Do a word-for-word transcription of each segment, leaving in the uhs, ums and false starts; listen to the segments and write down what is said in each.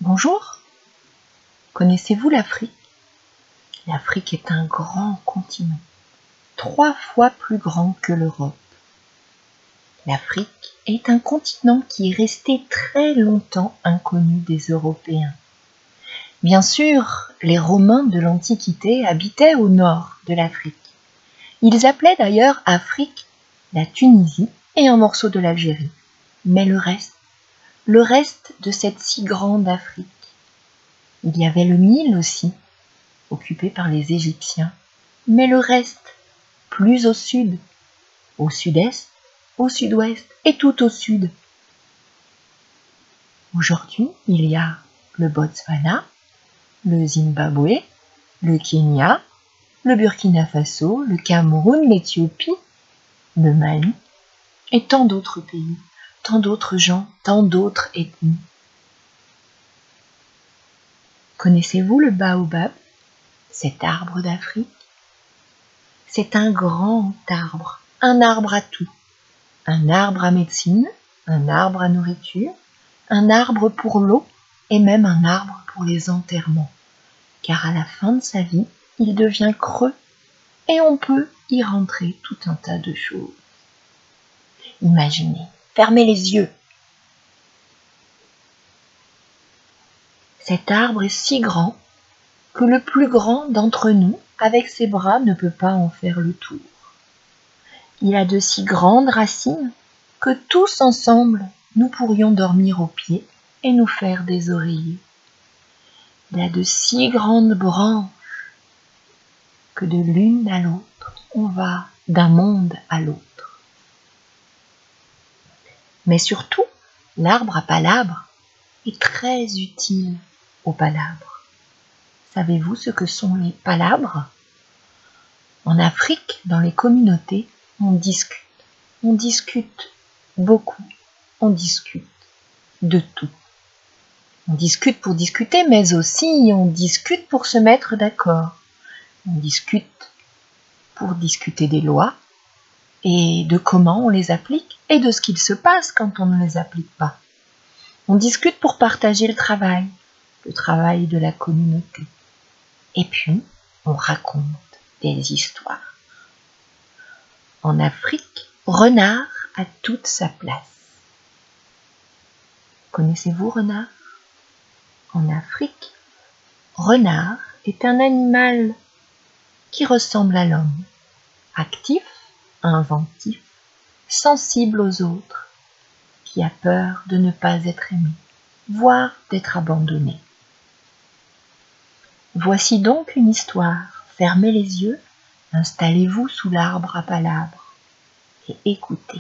Bonjour, connaissez-vous l'Afrique? L'Afrique est un grand continent, trois fois plus grand que l'Europe. L'Afrique est un continent qui est resté très longtemps inconnu des Européens. Bien sûr, les Romains de l'Antiquité habitaient au nord de l'Afrique. Ils appelaient d'ailleurs Afrique la Tunisie et un morceau de l'Algérie. Mais le reste, le reste de cette si grande Afrique. Il y avait le Nil aussi, occupé par les Égyptiens. Mais le reste, plus au sud, au sud-est, au sud-ouest et tout au sud. Aujourd'hui, il y a le Botswana, le Zimbabwe, le Kenya, le Burkina Faso, le Cameroun, l'Éthiopie, le Mali et tant d'autres pays, tant d'autres gens, tant d'autres ethnies. Connaissez-vous le baobab, cet arbre d'Afrique? C'est un grand arbre, un arbre à tout. Un arbre à médecine, un arbre à nourriture, un arbre pour l'eau et même un arbre pour les enterrements. Car à la fin de sa vie, il devient creux et on peut y rentrer tout un tas de choses. Imaginez, fermez les yeux. Cet arbre est si grand que le plus grand d'entre nous, avec ses bras, ne peut pas en faire le tour. Il a de si grandes racines que tous ensemble, nous pourrions dormir aux pieds et nous faire des oreillers. Il a de si grandes branches que de l'une à l'autre, on va d'un monde à l'autre. Mais surtout, l'arbre à palabres est très utile aux palabres. Savez-vous ce que sont les palabres? En Afrique, dans les communautés, on discute. On discute beaucoup. On discute de tout. On discute pour discuter, mais aussi on discute pour se mettre d'accord. On discute pour discuter des lois et de comment on les applique et de ce qu'il se passe quand on ne les applique pas. On discute pour partager le travail, le travail de la communauté. Et puis, on raconte des histoires. En Afrique, renard a toute sa place. Connaissez-vous renard? En Afrique, renard est un animal qui ressemble à l'homme, actif, inventif, sensible aux autres, qui a peur de ne pas être aimé, voire d'être abandonné. Voici donc une histoire. Fermez les yeux, installez-vous sous l'arbre à palabres et écoutez.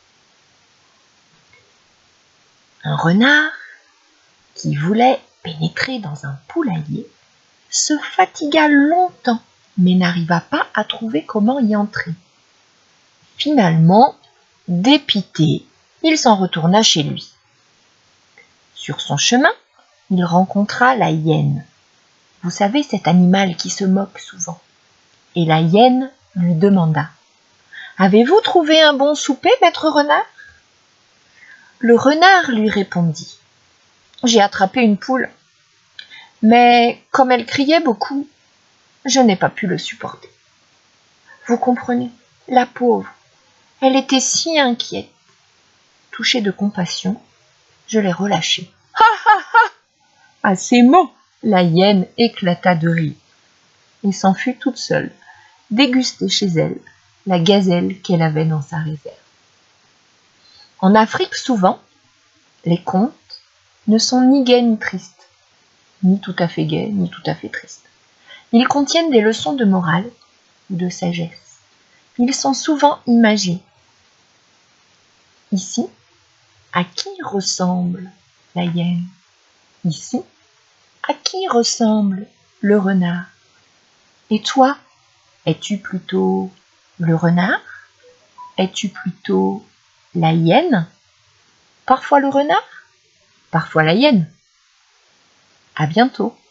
Un renard qui voulait pénétrer dans un poulailler se fatigua longtemps mais n'arriva pas à trouver comment y entrer. Finalement, dépité, il s'en retourna chez lui. Sur son chemin, il rencontra la hyène. Vous savez, cet animal qui se moque souvent. Et la hyène lui demanda « Avez-vous trouvé un bon souper, maître renard ?» Le renard lui répondit « J'ai attrapé une poule, mais comme elle criait beaucoup, je n'ai pas pu le supporter. Vous comprenez, la pauvre, elle était si inquiète. Touchée de compassion, je l'ai relâchée. Ha ha ha !» À ces mots, la hyène éclata de rire et s'en fut toute seule, déguster chez elle la gazelle qu'elle avait dans sa réserve. En Afrique, souvent, les contes ne sont ni gais ni tristes, ni tout à fait gais, ni tout à fait tristes. Ils contiennent des leçons de morale ou de sagesse. Ils sont souvent imagés. Ici, à qui ressemble la hyène? Ici, à qui ressemble le renard? Et toi, es-tu plutôt le renard? Es-tu plutôt la hyène? Parfois le renard, parfois la hyène. À bientôt.